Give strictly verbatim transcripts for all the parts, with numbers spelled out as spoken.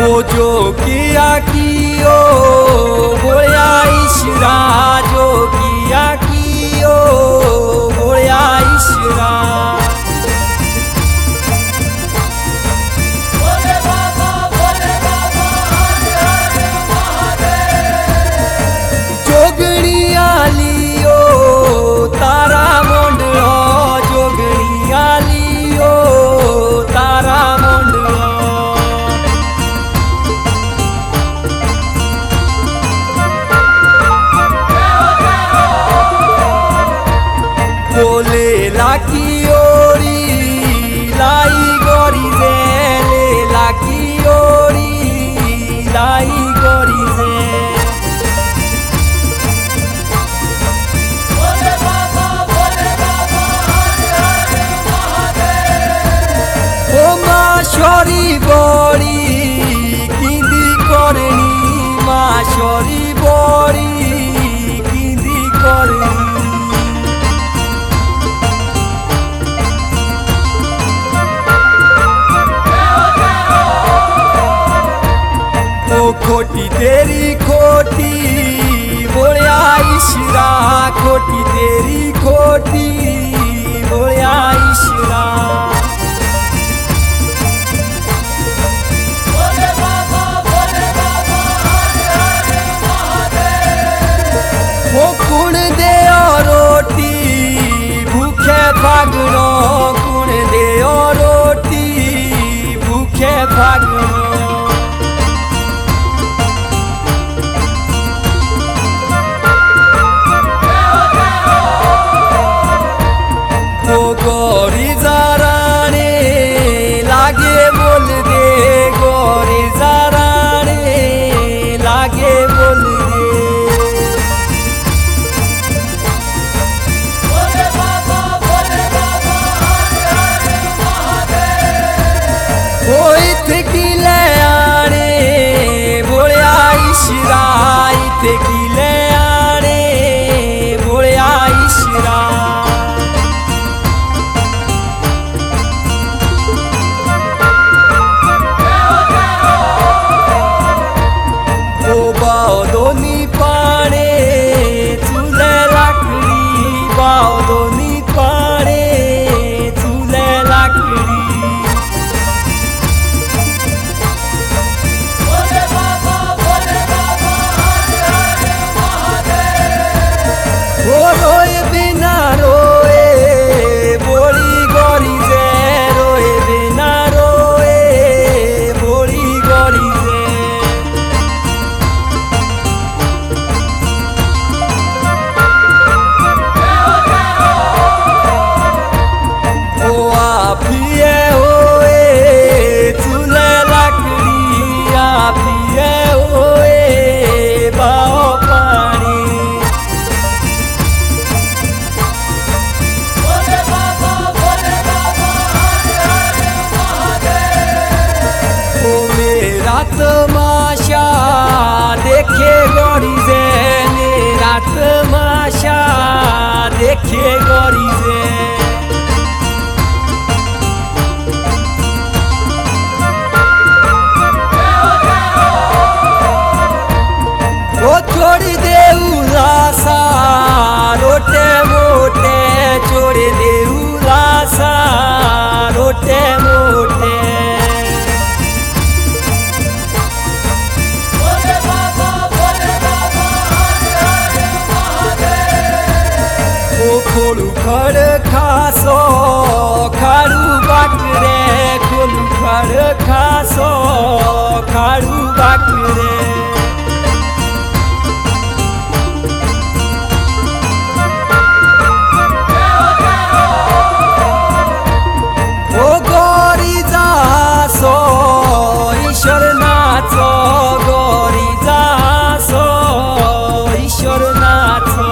वो जो किया कियो बोया ईश्वरा, जो किया कियो बोया ईश्वरा। भोले बाबा भोले बाबा हर हर महादेव। जोगणिया लियो तारा मोंडलो, जोगणिया लियो तारा मोंडलो। बोले लाकी ओरी लाई गोरी से, ले लाकी ओरी लाई गोरी से। भोले बाबा भोले बाबा हर हर महादेव। ओ माशोरी बोरी किंदी करनी, माशोरी बोरी किंदी करनी। खोटी तेरी खोटी बोया ईश्वरा, खोटी तेरी खोटी बोया ईश्वरा। भोले बाबा भोले बाबा हर हर महादेव। वो कुण दे रोटी भूखे भागनो, कुण दे रोटी भूखे भागनो। गोरी जाराने लागे बोल दे, गोरी जाराने लागे बोल दे। भोले बाबा भोले बाबा हर हर महादेव। वो इत किले आने बोलिया ईश्वरा, इत किले आने बोलिया ईश्वरा। दोनी पाने चूल्हे लाकड़ी, बाओ दोनी पाने चूल्हे लाकड़ी। भोले बाबा भोले बाबा हर हर महादेव। वो रोए बिना रोए बोली गोरी से, रोए बिना रोए बोली गोरी से। पिए होए चूल्हे लाकड़ी, पिए होए बाओ पानी। भोले बाबा भोले बाबा हर हर महादेव। ओ मेरा तमाशा देखे गोरी से, मेरा तमाशा देखे गोरी से। छोड़ दे उलासा रोटे मोटे, छोड़ दे उलासा रोटे मोटे। भोले बाबा भोले बाबा हर हर महादेव। ओ खोलू खड़ खासो खाड़ू बाकरे, खोलू खड़ खासो खाड़ू बाकरे। ईश्वर नाचो गोरी जासो, ईश्वर नाचो।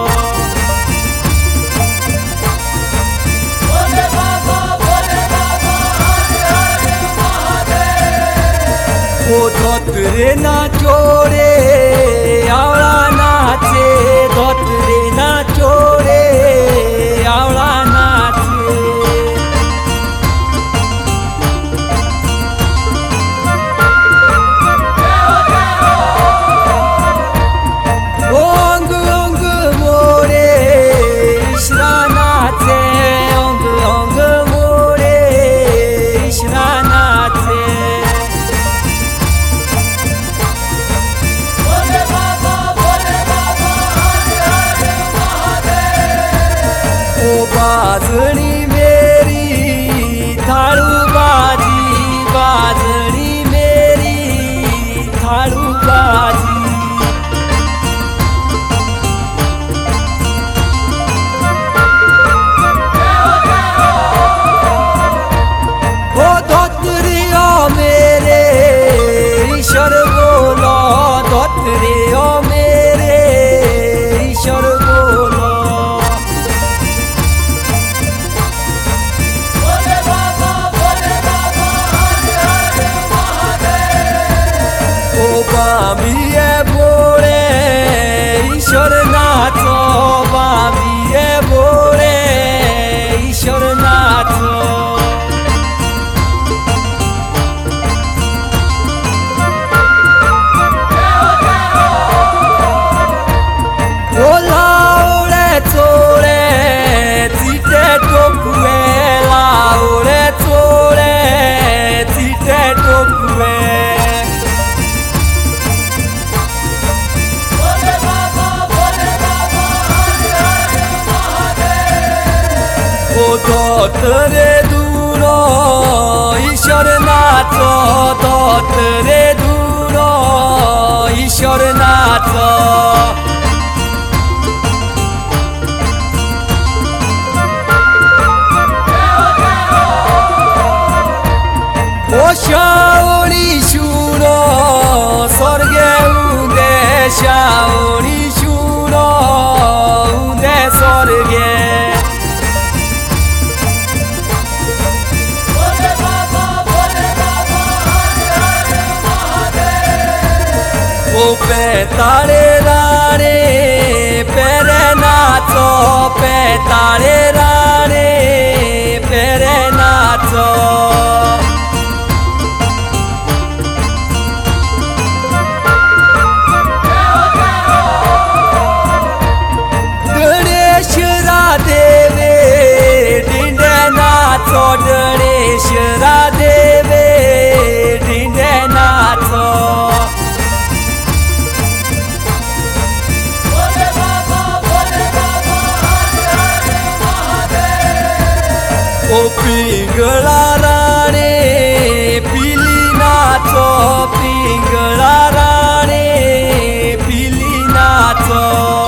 भोले बाबा भोले बाबा हर हर महादेव। ओ धोतरे नाचो रे आवड़ा नाचे, धोतरे नाचो रे आवड़ा नाचे। धोत रे दूरो ईश्वर नाच धोत रे दूरो ईश्वर नाच शावणी शुनो स्वर्गे उदे शावणी शुनो उदे स्वर्गे भोले बाबा भोले बाबा हर हर महादेव। ओ पेतारे राणे पेरे नाचो पेतारे राणे पेरे नाचो गणेश्वरा देवे ढिंडे नाचो भोले बाबा भोले बाबा हर हर महादेव। ओ पिंगळा राणे पिली नाचो पिंगळा राणे पिली नाचो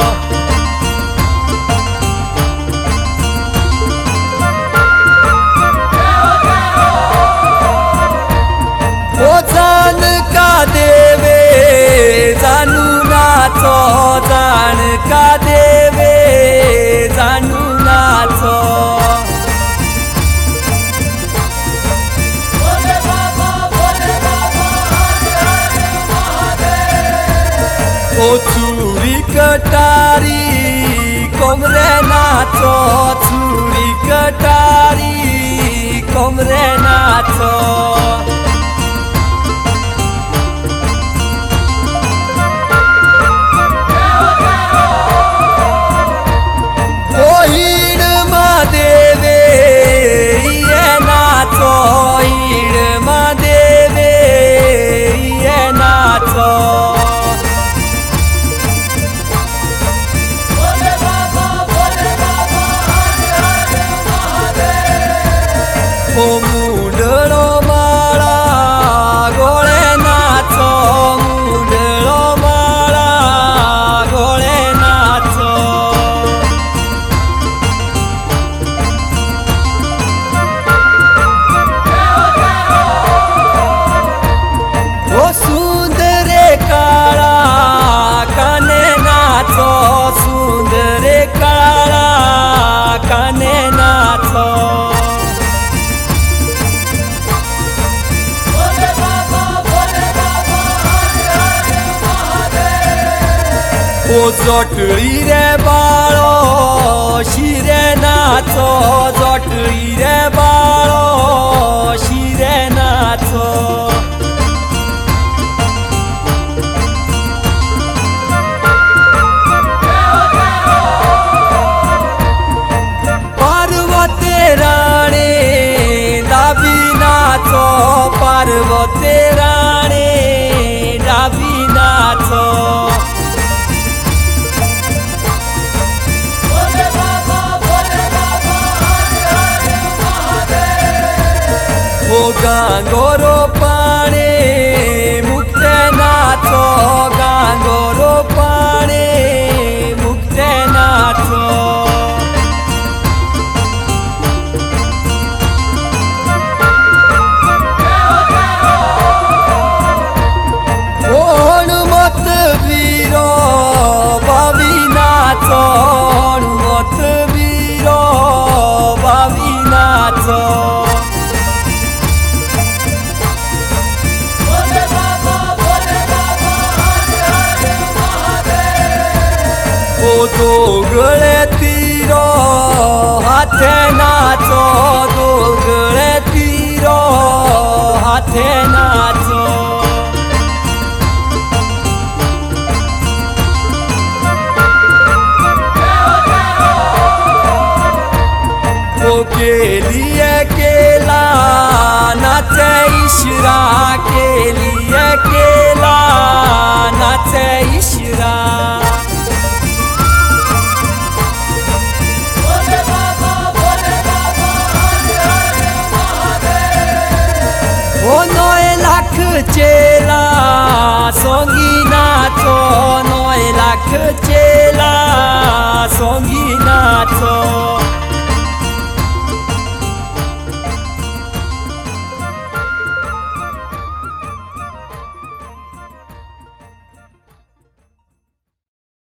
जानका देवे जानू नाचो जानका देवे जानू नाचो भोले बाबा भोले बाबा हर हर महादेव। ओ चूड़ी कटारी कोमरे नाचो चूड़ी कटारी कोमरे नाचो भोले बाबा भोले बाबा हर हर महादेव। ओ मुंडळो माळा गोळे नाचो मुंडळो माळा गोळे नाचो ओ सुंदरे काळा काने नाचो सुंदरे काळा काने नाचो भोले बाबा भोले बाबा हर हर महादेव। ओ जटळी रे बाळो शिरे नाचो जटळी रे बाळो शिरे नाचो पार्वती राणे डाबी नाचो पार्वती राणे डाबी नाचो भोले बाबा भोले बाबा हर हर महादेव। ओ गांगोरो पाणे मुक्ते नाचो गांगोरो पाणे मुक्ते नाचो ओ हनुमत वीरो बावी नाचो हनुमत वीरो बावी नाचो भोले बाबा भोले बाबा हर हर महादेव। ओ दोगळे तीरो हाथे नाचो दोगळे तीरो हाथे नाचो ओ केलिए केला नाचे इशरा केलिए केला नाचे इशरा भोले बाबा भोले बाबा हर नाच